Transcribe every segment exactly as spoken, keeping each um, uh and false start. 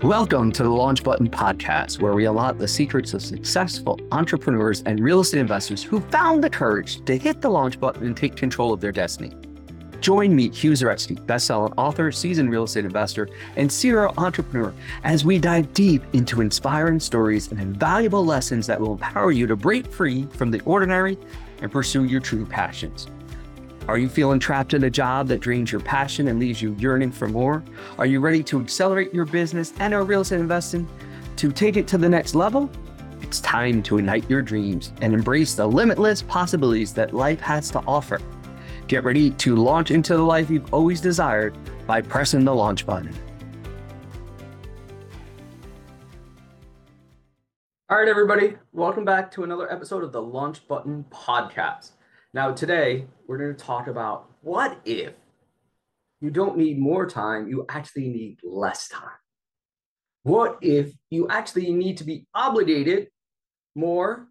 Welcome to the Launch Button Podcast, where we unlock the secrets of successful entrepreneurs and real estate investors who found the courage to hit the launch button and take control of their destiny. Join me, Hugh Zaretsky, best-selling author, seasoned real estate investor, and serial entrepreneur, as we dive deep into inspiring stories and invaluable lessons that will empower you to break free from the ordinary and pursue your true passions. Are you feeling trapped in a job that drains your passion and leaves you yearning for more? Are you ready to accelerate your business and our real estate investing to take it to the next level? It's time to ignite your dreams and embrace the limitless possibilities that life has to offer. Get ready to launch into the life you've always desired by pressing the launch button. All right, everybody, welcome back to another episode of the Launch Button Podcast. Now, today, we're going to talk about what if you don't need more time, you actually need less time? What if you actually need to be obligated more,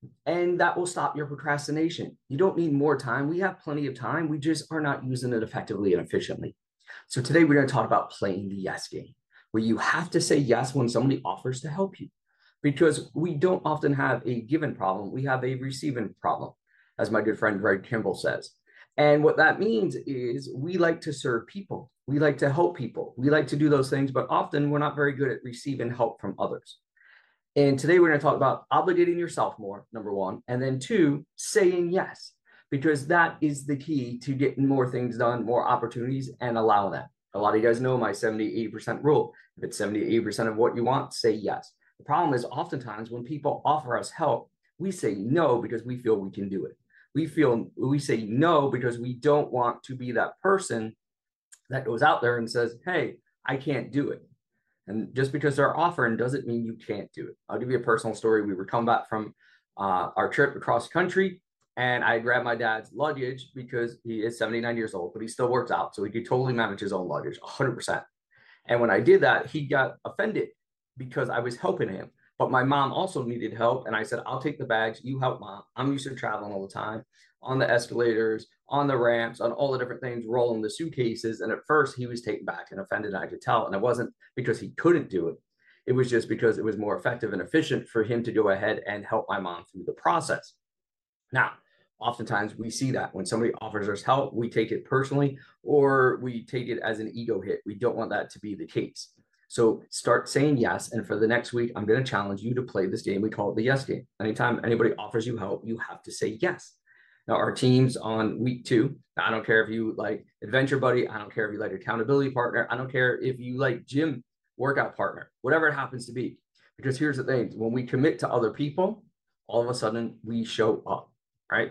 and that will stop your procrastination? You don't need more time. We have plenty of time. We just are not using it effectively and efficiently. So today, we're going to talk about playing the yes game, where you have to say yes when somebody offers to help you, because we don't often have a given problem. We have a receiving problem, as my good friend Greg Kimball says. And what that means is we like to serve people. We like to help people. We like to do those things, but often we're not very good at receiving help from others. And today we're going to talk about obligating yourself more, number one, and then two, saying yes, because that is the key to getting more things done, more opportunities, and allow that. A lot of you guys know my seventy, eighty percent rule. If it's seventy, eighty percent of what you want, say yes. The problem is oftentimes when people offer us help, we say no because we feel we can do it. We feel we say no because we don't want to be that person that goes out there and says, hey, I can't do it. And just because they're offering doesn't mean you can't do it. I'll give you a personal story. We were coming back from uh, our trip across the country, and I grabbed my dad's luggage because he is seventy-nine years old, but he still works out. So he could totally manage his own luggage, one hundred percent. And when I did that, he got offended because I was helping him. But my mom also needed help. And I said, I'll take the bags. You help mom. I'm used to traveling all the time on the escalators, on the ramps, on all the different things, rolling the suitcases. And at first he was taken back and offended. I could tell. And it wasn't because he couldn't do it. It was just because it was more effective and efficient for him to go ahead and help my mom through the process. Now, oftentimes we see that when somebody offers us help, we take it personally or we take it as an ego hit. We don't want that to be the case. So start saying yes. And for the next week, I'm going to challenge you to play this game. We call it the yes game. Anytime anybody offers you help, you have to say yes. Now, our teams on week two, I don't care if you like Adventure Buddy. I don't care if you like Accountability Partner. I don't care if you like Gym Workout Partner, whatever it happens to be. Because here's the thing. When we commit to other people, all of a sudden we show up, right?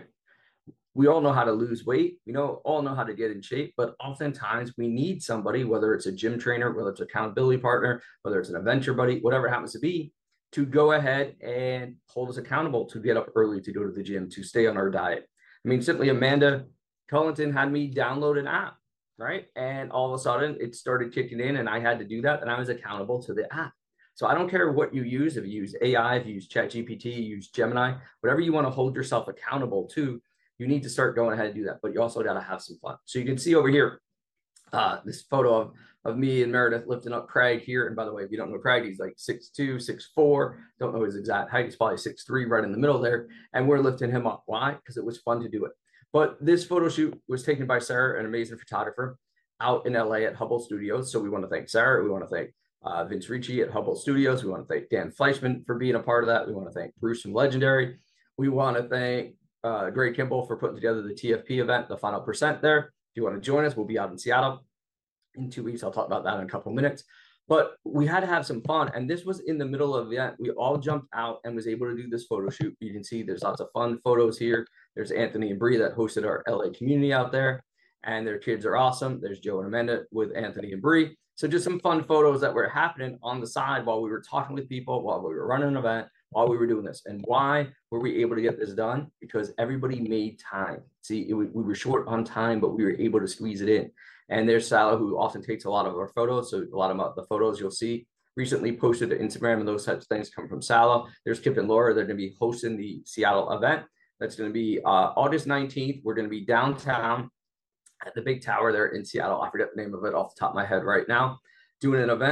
We all know how to lose weight. We know all know how to get in shape, but oftentimes we need somebody, whether it's a gym trainer, whether it's an accountability partner, whether it's an adventure buddy, whatever it happens to be, to go ahead and hold us accountable to get up early, to go to the gym, to stay on our diet. I mean, simply Amanda Cullington had me download an app, right? And all of a sudden it started kicking in and I had to do that. And I was accountable to the app. So I don't care what you use. If you use A I, if you use ChatGPT, you use Gemini, whatever you want to hold yourself accountable to, you need to start going ahead and do that, but you also got to have some fun. So you can see over here, uh, this photo of, of me and Meredith lifting up Craig here. And by the way, if you don't know Craig, he's like six two, six four, don't know his exact height. He's probably six three, right in the middle there. And we're lifting him up. Why? Because it was fun to do it. But this photo shoot was taken by Sarah, an amazing photographer out in L A at Hubble Studios. So we want to thank Sarah. We want to thank uh, Vince Ricci at Hubble Studios. We want to thank Dan Fleischman for being a part of that. We want to thank Bruce from Legendary. We want to thank Uh, Greg Kimball for putting together the T F P event, the final percent there. If you want to join us, we'll be out in Seattle in two weeks. I'll talk about that in a couple of minutes. But we had to have some fun. And this was in the middle of the event. We all jumped out and was able to do this photo shoot. You can see there's lots of fun photos here. There's Anthony and Bree that hosted our L A community out there. And their kids are awesome. There's Joe and Amanda with Anthony and Bree. So just some fun photos that were happening on the side while we were talking with people, while we were running an event, while we were doing this. And why were we able to get this done? Because everybody made time. See, it, we were short on time, but we were able to squeeze it in. And there's Sala, who often takes a lot of our photos. So a lot of the photos you'll see recently posted to Instagram and those types of things come from Sala. There's Kip and Laura. They're going to be hosting the Seattle event. That's going to be uh, August nineteenth. We're going to be downtown at the big tower there in Seattle. I forget the name of it off the top of my head right now, doing an event.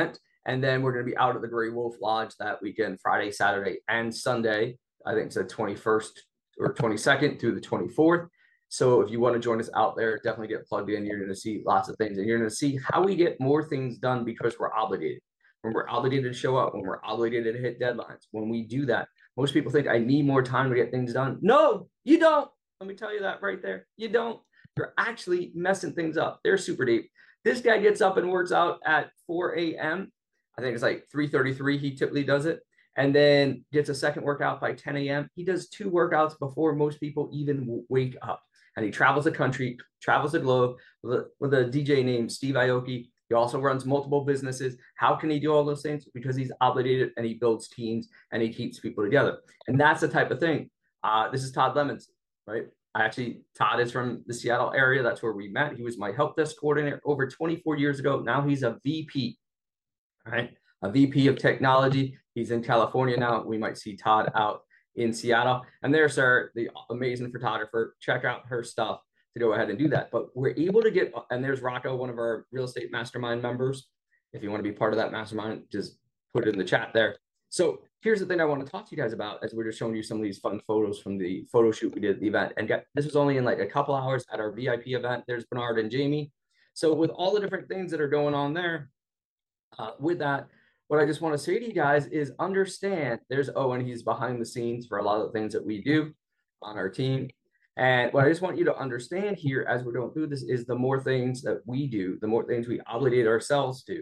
And then we're going to be out at the Gray Wolf Lodge that weekend, Friday, Saturday, and Sunday. I think it's the twenty-first or twenty-second through the twenty-fourth. So if you want to join us out there, definitely get plugged in. You're going to see lots of things, and you're going to see how we get more things done because we're obligated. When we're obligated to show up, when we're obligated to hit deadlines, when we do that, most people think I need more time to get things done. No, you don't. Let me tell you that right there. You don't. You're actually messing things up. They're super deep. This guy gets up and works out at four a m I think it's like three thirty-three. He typically does it, and then gets a second workout by ten a m He does two workouts before most people even wake up. And he travels the country, travels the globe with a, with a D J named Steve Aoki. He also runs multiple businesses. How can he do all those things? Because he's obligated and he builds teams and he keeps people together. And that's the type of thing. Uh, this is Todd Lemons, right? I actually, Todd is from the Seattle area. That's where we met. He was my help desk coordinator over twenty-four years ago. Now he's a V P, right? A V P of technology. He's in California now. We might see Todd out in Seattle. And there's Sarah, the amazing photographer. Check out her stuff to go ahead and do that. But we're able to get, and there's Rocco, one of our real estate mastermind members. If you want to be part of that mastermind, just put it in the chat there. So here's the thing I want to talk to you guys about as we're just showing you some of these fun photos from the photo shoot we did at the event. And get, this was only in like a couple hours at our V I P event. There's Bernard and Jamie. So with all the different things that are going on there, uh, with that, what I just want to say to you guys is understand there's Owen. He's behind the scenes for a lot of the things that we do on our team. And what I just want you to understand here as we're going through this is the more things that we do, the more things we obligate ourselves to,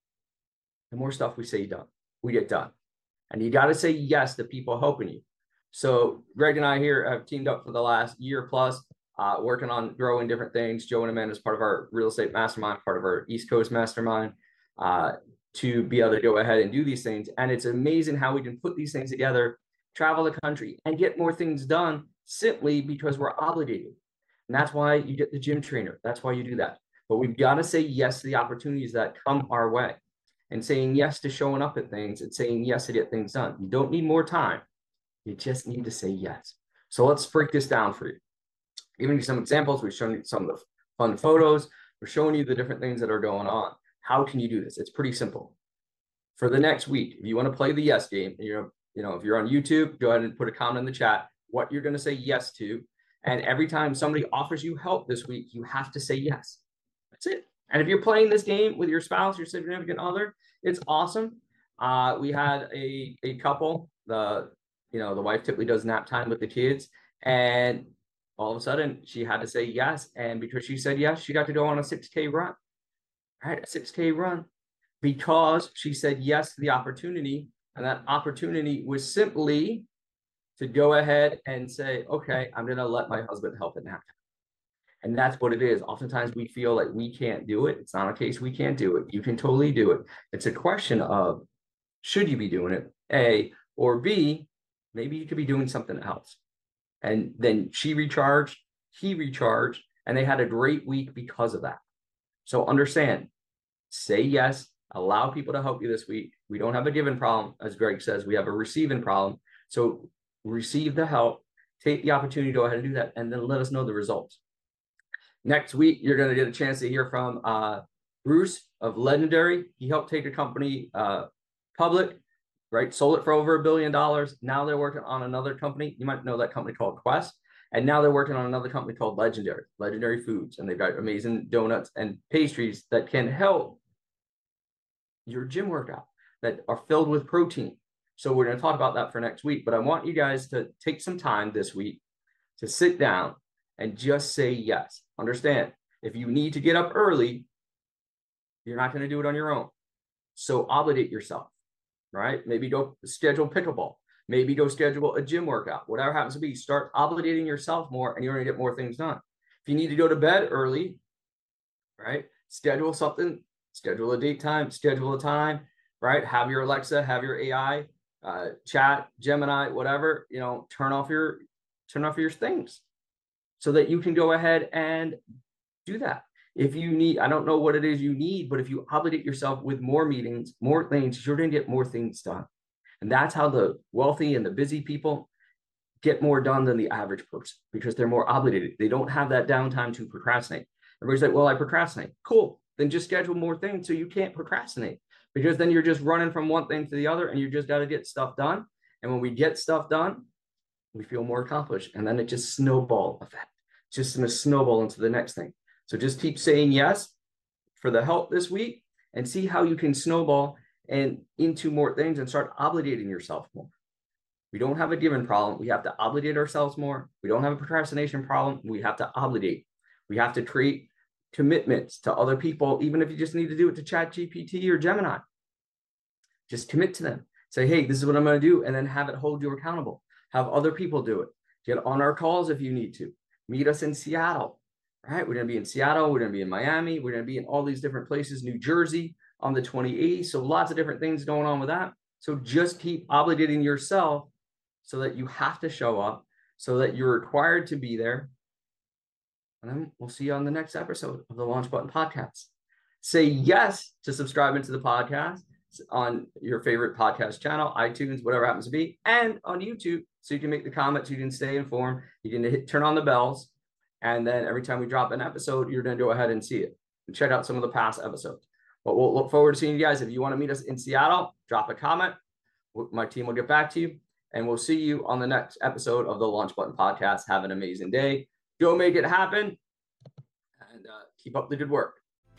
the more stuff we say done, we get done. And you got to say yes to people helping you. So Greg and I here have teamed up for the last year plus, uh, working on growing different things. Joe and Amanda is part of our real estate mastermind, part of our East Coast mastermind, uh, to be able to go ahead and do these things. And it's amazing how we can put these things together, travel the country, and get more things done simply because we're obligated. And that's why you get the gym trainer. That's why you do that. But we've got to say yes to the opportunities that come our way. And saying yes to showing up at things and saying yes to get things done. You don't need more time. You just need to say yes. So let's break this down for you. Giving you some examples. We've shown you some of the fun photos. We're showing you the different things that are going on. How can you do this? It's pretty simple. For the next week, if you want to play the yes game, you're, you know, if you're on YouTube, go ahead and put a comment in the chat what you're going to say yes to. And every time somebody offers you help this week, you have to say yes. That's it. And if you're playing this game with your spouse, your significant other, it's awesome. Uh, we had a, a couple, the, you know, the wife typically does nap time with the kids. And all of a sudden she had to say yes. And because she said yes, she got to go on a six K run, right? A six K run because she said yes to the opportunity. And that opportunity was simply to go ahead and say, okay, I'm going to let my husband help at nap time. And that's what it is. Oftentimes we feel like we can't do it. It's not a case we can't do it. You can totally do it. It's a question of, should you be doing it? A, or B, maybe you could be doing something else. And then she recharged, he recharged, and they had a great week because of that. So understand, say yes, allow people to help you this week. We don't have a giving problem. As Greg says, we have a receiving problem. So receive the help, take the opportunity to go ahead and do that, and then let us know the results. Next week, you're going to get a chance to hear from uh, Bruce of Legendary. He helped take a company uh, public, right? Sold it for over a billion dollars. Now they're working on another company. You might know that company called Quest. And now they're working on another company called Legendary, Legendary Foods. And they've got amazing donuts and pastries that can help your gym workout that are filled with protein. So we're going to talk about that for next week. But I want you guys to take some time this week to sit down and just say yes. Understand, if you need to get up early, you're not going to do it on your own. So obligate yourself, right? Maybe go schedule pickleball. Maybe go schedule a gym workout. Whatever happens to be, start obligating yourself more and you're going to get more things done. If you need to go to bed early, right? Schedule something, schedule a date time, schedule a time, right? Have your Alexa, have your A I, uh, chat, Gemini, whatever, you know, turn off your, turn off your things, so that you can go ahead and do that. If you need, I don't know what it is you need, but if you obligate yourself with more meetings, more things, you're going to get more things done. And that's how the wealthy and the busy people get more done than the average person, because they're more obligated. They don't have that downtime to procrastinate. Everybody's like, well, I procrastinate. Cool. Then just schedule more things so you can't procrastinate. because then you're just running from one thing to the other and you just got to get stuff done. And when we get stuff done, we feel more accomplished. And then it just snowball effect, just going to snowball into the next thing. So just keep saying yes for the help this week and see how you can snowball and into more things and start obligating yourself more. We don't have a given problem. We have to obligate ourselves more. We don't have a procrastination problem. We have to obligate. We have to create commitments to other people, even if you just need to do it to ChatGPT or Gemini. Just commit to them. Say, hey, this is what I'm going to do, and then have it hold you accountable. Have other people do it. Get on our calls if you need to. Meet us in Seattle, right? We're going to be in Seattle. We're going to be in Miami. We're going to be in all these different places, New Jersey on the twenty-eighth. So lots of different things going on with that. So just keep obligating yourself so that you have to show up, so that you're required to be there. And then we'll see you on the next episode of the Launch Button Podcast. Say yes to subscribing to the podcast on your favorite podcast channel, iTunes, whatever happens to be, and on YouTube, so you can make the comments, you can stay informed, you can hit, turn on the bells, and then every time we drop an episode, you're going to go ahead and see it and check out some of the past episodes. But we'll look forward to seeing you guys. If you want to meet us in Seattle, drop a comment. My team will get back to you, and we'll see you on the next episode of the Launch Button Podcast. Have an amazing day. Go make it happen, and uh, keep up the good work.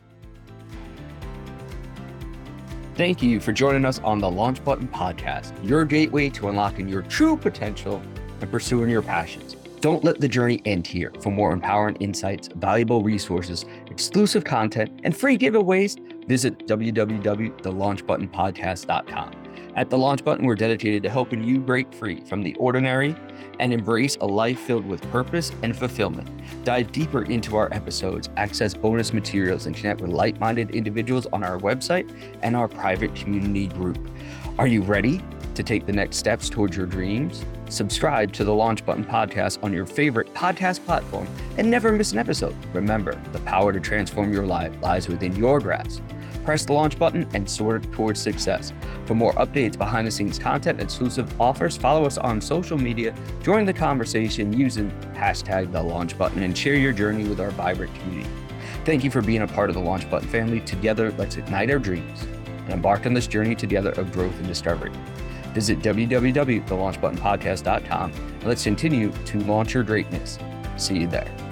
Thank you for joining us on the Launch Button Podcast, your gateway to unlocking your true potential and pursuing your passions. Don't let the journey end here. For more empowering insights, valuable resources, exclusive content, and free giveaways, visit w w w dot the launch button podcast dot com. At The Launch Button, we're dedicated to helping you break free from the ordinary and embrace a life filled with purpose and fulfillment. Dive deeper into our episodes, access bonus materials, and connect with like-minded individuals on our website and our private community group. Are you ready to take the next steps towards your dreams? Subscribe to the Launch Button Podcast on your favorite podcast platform and never miss an episode. Remember, the power to transform your life lies within your grasp. Press the launch button and soar towards success. For more updates, behind the scenes content, and exclusive offers, follow us on social media, join the conversation using hashtag the launch button, and share your journey with our vibrant community. Thank you for being a part of the Launch Button family. Together, let's ignite our dreams and embark on this journey together of growth and discovery. Visit w w w dot the launch button podcast dot com and let's continue to launch your greatness. See you there.